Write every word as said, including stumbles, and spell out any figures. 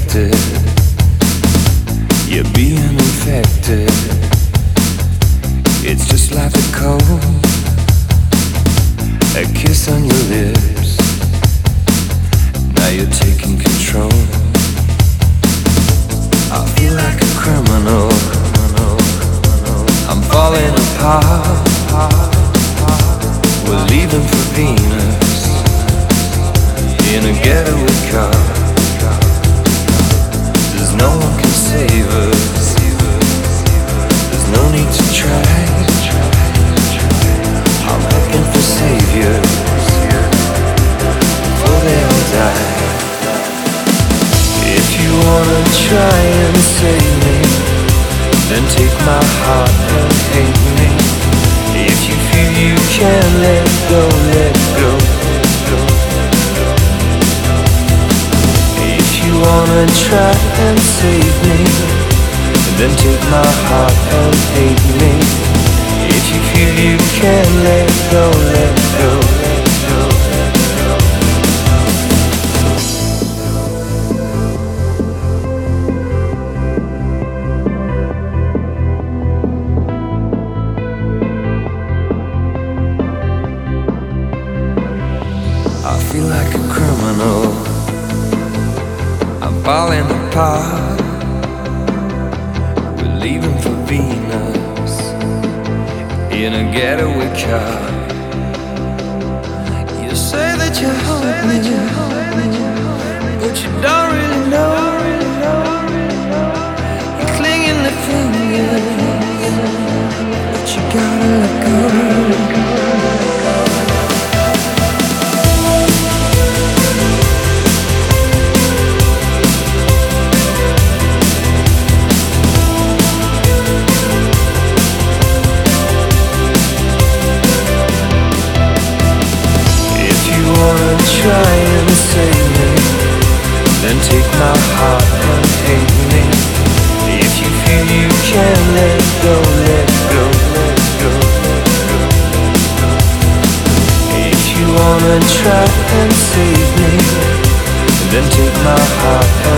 affected. You're being infected. It's just like a cold, a kiss on your lips. Now you're taking control. I feel like a criminal. I'm falling apart. We're leaving for Venus in a getaway car. There's no one can save us. There's no need to try. I'm looking for saviors before they all die. If you wanna try and save me, then take my heart and hate me. If you feel you can't let go, let go, let go. If you wanna try and save me, then take my heart and hate me. If you feel you can't let go, let go, let go, let go. I feel like a criminal. I'm falling apart. We're leaving for Venus in a getaway car. You say that you hold me, but you don't really know. You're clinging to fingers, but you gotta let go. Try and save me, then take my heart and hate me. If you feel you can't let go, let go, let go, let go, let go. If you wanna try and save me, then take my heart